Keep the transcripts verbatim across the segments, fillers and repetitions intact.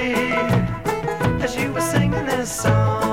pretty as you were singing this song.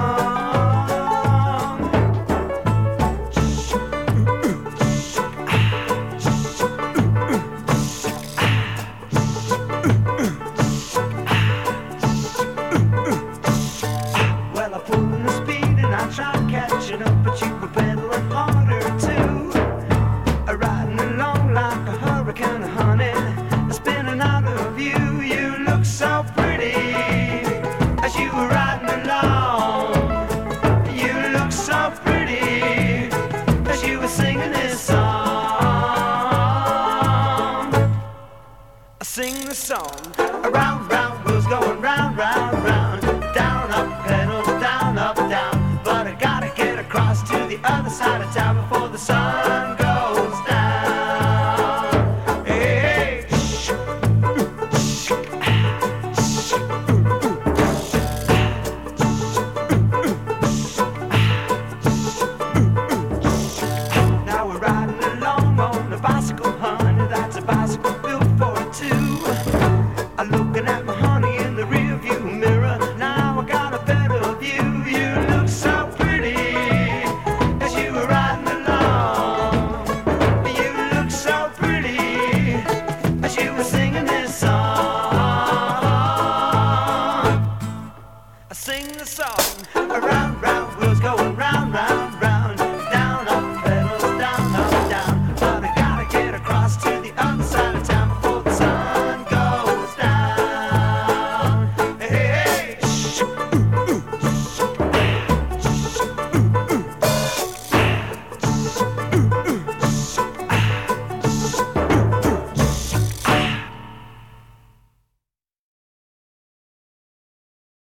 Well, I pulled in the speed and I tried catching up, but you were pedaling harder too. Riding along like a hurricane, honey, spinning out of view. You look so pretty as you were riding along. You look so pretty as you were singing this song. I sing the song around.